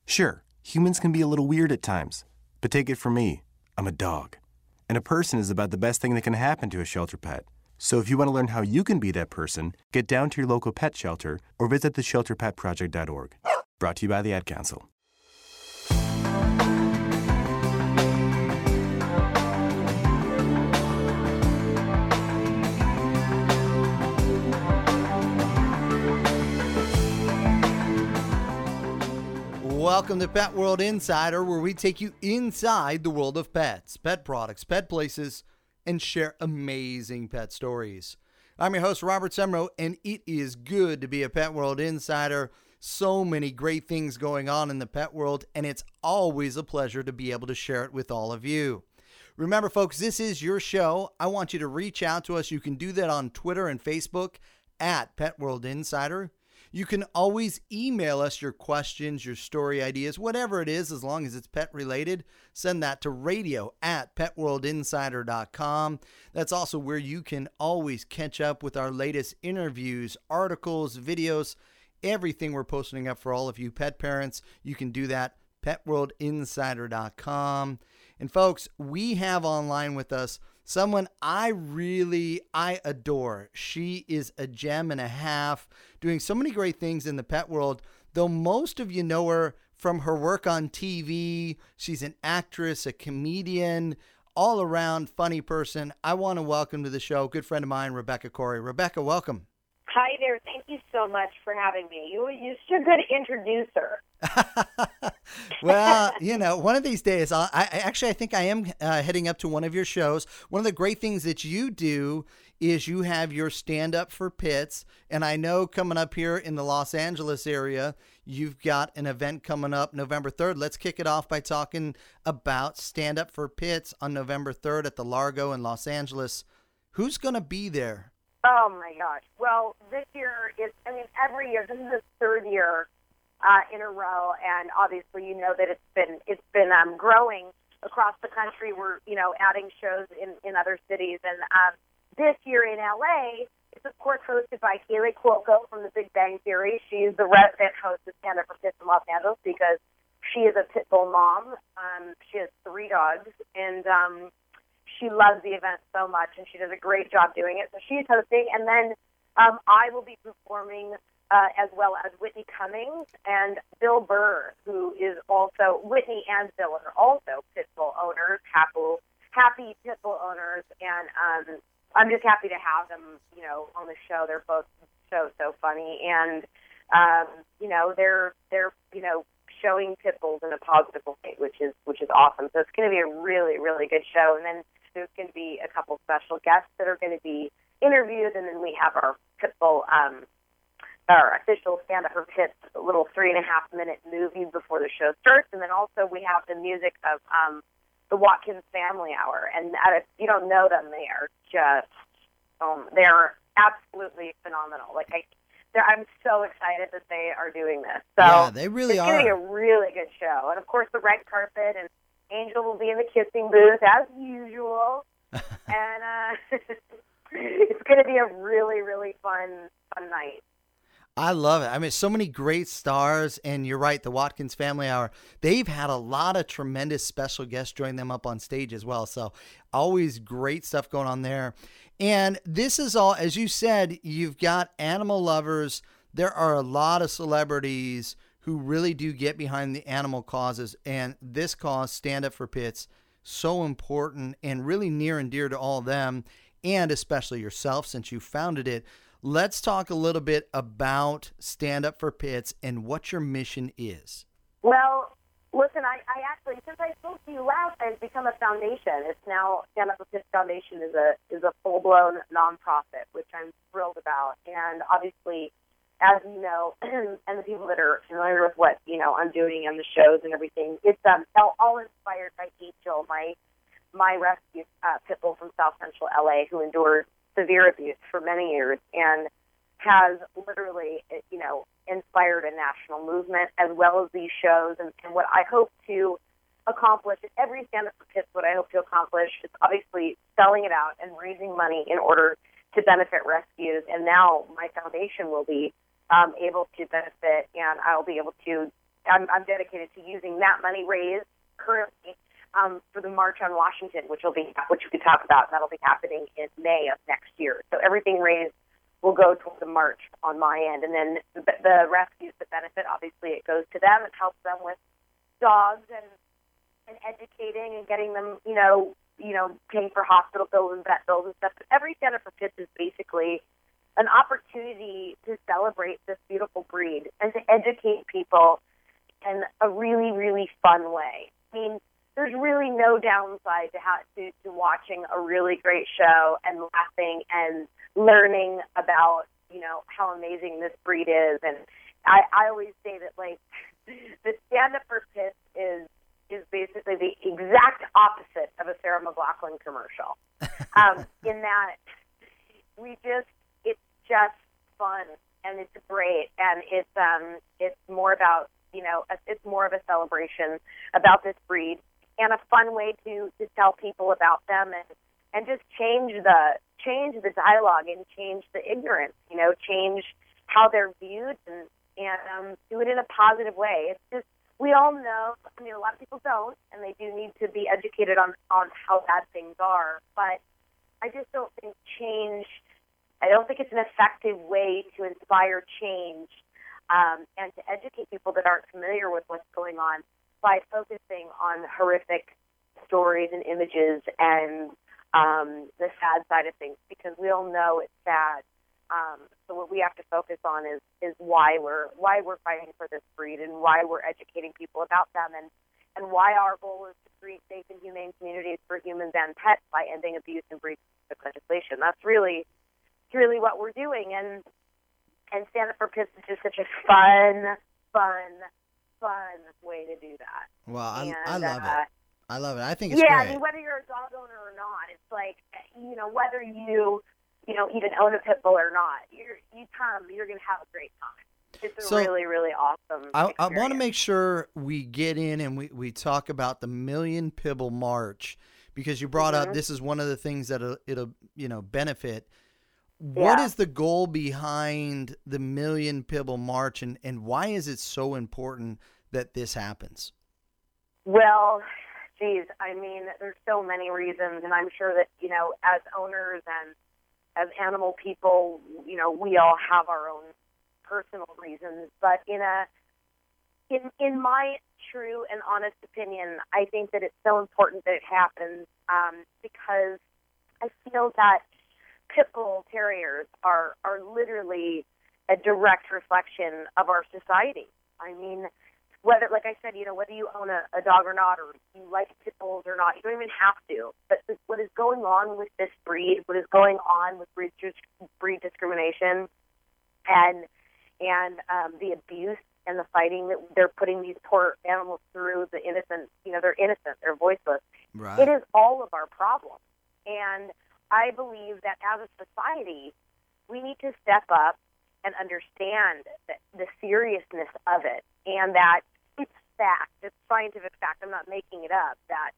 Sure, humans can be a little weird at times, but take it from me, I'm a dog. And a person is about the best thing that can happen to a shelter pet. So if you want to learn how you can be that person, get down to your local pet shelter or visit theshelterpetproject.org. Brought to you by the Ad Council. Welcome to Pet World Insider, where we take you inside the world of pets, pet products, pet places, and share amazing pet stories. I'm your host, Robert Semro, and it is good to be a Pet World Insider. So many great things going on in the pet world, and it's always a pleasure to be able to share it with all of you. Remember, folks, this is your show. I want you to reach out to us. You can do that on Twitter and Facebook at Pet World Insider. You can always email us your questions, your story ideas, whatever it is, as long as it's pet related. Send that to radio@petworldinsider.com. That's also where you can always catch up with our latest interviews, articles, videos, everything we're posting up for all of you pet parents. You can do that, petworldinsider.com. And folks, we have online with us someone I adore. She is a gem and a half, doing so many great things in the pet world, though most of you know her from her work on TV. She's an actress, a comedian, all-around funny person. I want to welcome to the show a good friend of mine, Rebecca Corey. Rebecca, welcome. Hi there. Thank you so much for having me. You're such a good introducer. Well, one of these days, I think I am heading up to one of your shows. One of the great things that you do is you have your Stand Up for Pets. And I know coming up here in the Los Angeles area, you've got an event coming up November 3rd. Let's kick it off by talking about Stand Up for Pets on November 3rd at the Largo in Los Angeles. Who's going to be there? Oh, my gosh. Well, this year, every year, this is the third year in a row, and obviously you know that it's been growing across the country. We're, adding shows in other cities, and this year in L.A., it's, of course, hosted by Kaylee Cuoco from The Big Bang Theory. She's the resident host of Stand Up for Pets in Los Angeles because she is a pit bull mom. She has 3 dogs, and she loves the event so much, and she does a great job doing it. So she's hosting, and then I will be performing as well as Whitney Cummings and Bill Burr, who is also, Whitney and Bill are also pit bull owners, happy pit bull owners, and I'm just happy to have them, on the show. They're both so funny, and they're showing pit bulls in a positive way, which is awesome. So it's going to be a really, really good show, and then there's going to be a couple special guests that are going to be interviewed, and then we have our pit bull, our official Stand Up for Pets, a little 3.5-minute movie before the show starts, and then also we have the music of the Watkins Family Hour, and if you don't know them, they are just, they're absolutely phenomenal. I'm so excited that they are doing this. So yeah, they really are. It's going to be a really good show, and of course the red carpet, and Angel will be in the kissing booth as usual, and it's going to be a really, really fun night. I love it. So many great stars, and you're right, the Watkins Family Hour, they've had a lot of tremendous special guests join them up on stage as well. So always great stuff going on there. And this is all, as you said, you've got animal lovers. There are a lot of celebrities who really do get behind the animal causes, and this cause, Stand Up for Pets, so important and really near and dear to all of them, and especially yourself since you founded it. Let's talk a little bit about Stand Up for Pets and what your mission is. Well, listen, I actually, since I spoke to you last, I've become a foundation. It's now, Stand Up for Pets Foundation is a full-blown nonprofit, which I'm thrilled about. And obviously, as you know, and the people that are familiar with what, I'm doing and the shows and everything, it's all inspired by Angel, my rescue pit bull from South Central LA, who endured severe abuse for many years and has literally, inspired a national movement as well as these shows. And what I hope to accomplish at every Stand Up for Pets, what I hope to accomplish is obviously selling it out and raising money in order to benefit rescues. And now my foundation will be able to benefit, and I'll be able to I'm dedicated to using that money raised currently for the March on Washington, which we can talk about. That'll be happening in May of next year. So everything raised will go toward the march on my end, and then the rescues that benefit, obviously, it goes to them. It helps them with dogs and educating and getting them, paying for hospital bills and vet bills and stuff. But every Stand Up for Pits is basically an opportunity to celebrate this beautiful breed and to educate people in a really, really fun way. I mean, there's really no downside to watching a really great show and laughing and learning about, how amazing this breed is. And I always say that, like, the Stand Up for Pits is basically the exact opposite of a Sarah McLachlan commercial. In that it's just fun and it's great, and it's more about, it's more of a celebration about this breed and a fun way to tell people about them and just change the dialogue and change the ignorance, change how they're viewed and do it in a positive way. It's just, we all know, I mean, a lot of people don't, and they do need to be educated on how bad things are, but I just don't think I don't think it's an effective way to inspire change and to educate people that aren't familiar with what's going on by focusing on horrific stories and images and the sad side of things, because we all know it's sad. So what we have to focus on is why we're fighting for this breed and why we're educating people about them and why our goal is to create safe and humane communities for humans and pets by ending abuse and breed-specific legislation. That's really what we're doing, and Stand Up for Pits is just such a fun way to do that. Well, I love it. I love it. I think it's great. I mean, whether you're a dog owner or not, it's like, whether you even own a pit bull or not, you're going to have a great time. It's a really, really awesome I want to make sure we get in and we talk about the Million Pibble March, because you brought up this is one of the things that it'll benefit. What is the goal behind the Million Pibble March, and why is it so important that this happens? Well, geez, I mean, there's so many reasons, and I'm sure that, as owners and as animal people, we all have our own personal reasons. But in my true and honest opinion, I think that it's so important that it happens because I feel that pit bull terriers are literally a direct reflection of our society. I mean, whether, like I said, whether you own a dog or not, or you like pit bulls or not, you don't even have to. But what is going on with this breed, what is going on with breed discrimination, and the abuse and the fighting that they're putting these poor animals through, the innocent, they're innocent, they're voiceless. Right. It is all of our problem. And I believe that as a society, we need to step up and understand the seriousness of it, and that it's fact, it's scientific fact. I'm not making it up. That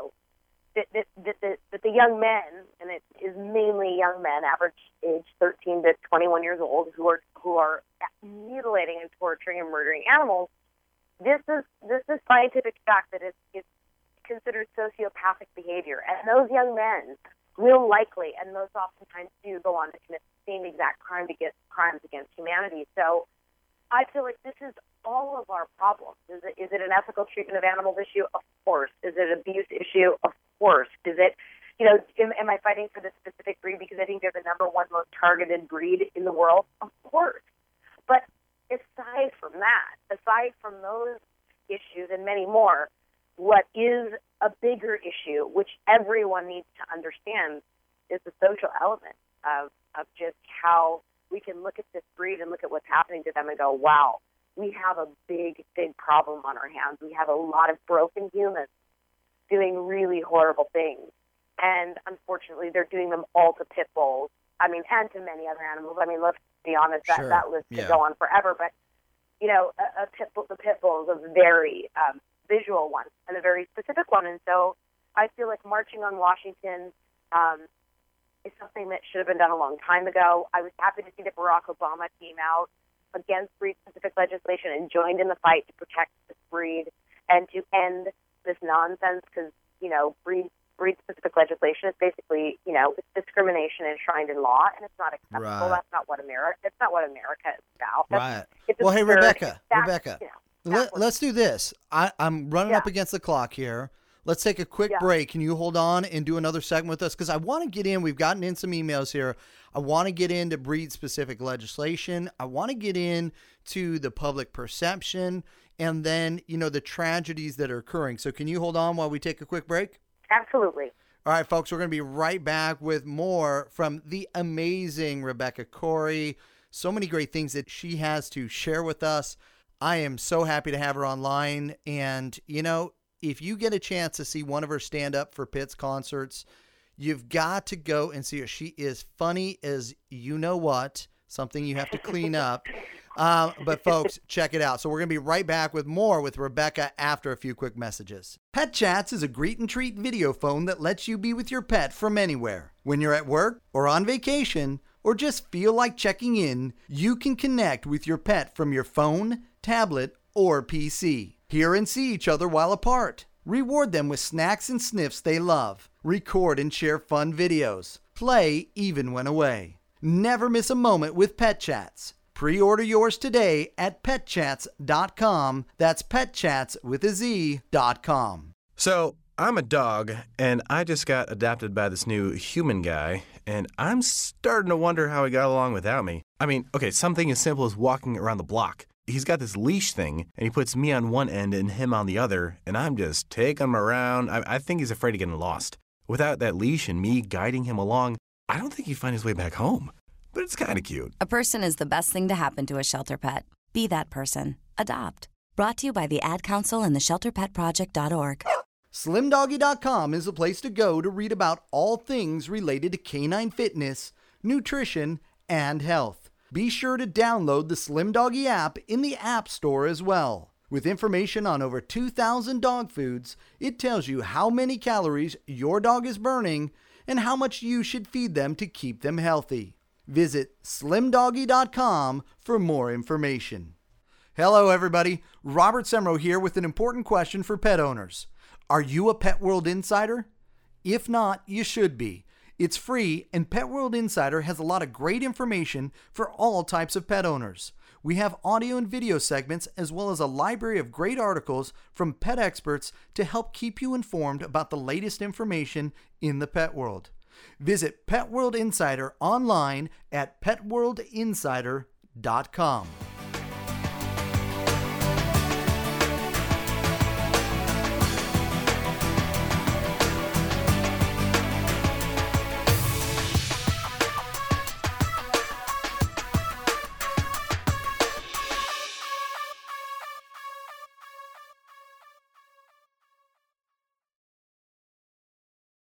that the young men, and it is mainly young men, average age 13 to 21 years old, who are mutilating and torturing and murdering animals. This is scientific fact that it's considered sociopathic behavior, and those young men will likely, and most oftentimes do, go on to commit the same exact crimes against humanity. So I feel like this is all of our problems. Is it an ethical treatment of animals issue? Of course. Is it an abuse issue? Of course. Is it, am I fighting for this specific breed because I think they're the number one most targeted breed in the world? Of course. But aside from that, aside from those issues and many more, what is a bigger issue, which everyone needs to understand, is the social element of just how we can look at this breed and look at what's happening to them and go, wow, we have a big, big problem on our hands. We have a lot of broken humans doing really horrible things. And unfortunately, they're doing them all to pit bulls. I mean, and to many other animals. I mean, let's be honest, that list could go on forever. But, the pit bull is a very visual one and a very specific one. And so I feel like marching on Washington is something that should have been done a long time ago. I was happy to see that Barack Obama came out against breed-specific legislation and joined in the fight to protect this breed and to end this nonsense because, breed-specific legislation is basically, it's discrimination enshrined in law, and it's not acceptable. Right. That's not what America is about. Right. It's Well, hey, absurd. Rebecca, let's do this. I'm running up against the clock here. Let's take a quick break. Can you hold on and do another segment with us? Because I want to get in. We've gotten in some emails here. I want to get into breed-specific legislation. I want to get into the public perception and then, the tragedies that are occurring. So can you hold on while we take a quick break? Absolutely. All right, folks, we're going to be right back with more from the amazing Rebecca Corey. So many great things that she has to share with us. I am so happy to have her online. And, if you get a chance to see one of her stand-up for Pitts concerts, you've got to go and see her. She is funny as you-know-what, something you have to clean up. But, folks, check it out. So we're going to be right back with more with Rebecca after a few quick messages. Pet Chats is a greet and treat video phone that lets you be with your pet from anywhere. When you're at work or on vacation or just feel like checking in, you can connect with your pet from your phone, tablet, or PC. Hear and see each other while apart. Reward them with snacks and sniffs they love. Record and share fun videos. Play even when away. Never miss a moment with Pet Chats. Pre-order yours today at petchats.com. That's petchats with a Z.com. So, I'm a dog, and I just got adopted by this new human guy, and I'm starting to wonder how he got along without me. I mean, okay, something as simple as walking around the block. He's got this leash thing, and he puts me on one end and him on the other, and I'm just taking him around. I think he's afraid of getting lost. Without that leash and me guiding him along, I don't think he'd find his way back home. But it's kind of cute. A person is the best thing to happen to a shelter pet. Be that person. Adopt. Brought to you by the Ad Council and the ShelterPetProject.org. SlimDoggy.com is the place to go to read about all things related to canine fitness, nutrition, and health. Be sure to download the Slim Doggy app in the App Store as well. With information on over 2,000 dog foods, it tells you how many calories your dog is burning and how much you should feed them to keep them healthy. Visit SlimDoggy.com for more information. Hello, everybody. Robert Semro here with an important question for pet owners. Are you a Pet World Insider? If not, you should be. It's free, and Pet World Insider has a lot of great information for all types of pet owners. We have audio and video segments as well as a library of great articles from pet experts to help keep you informed about the latest information in the pet world. Visit Pet World Insider online at petworldinsider.com.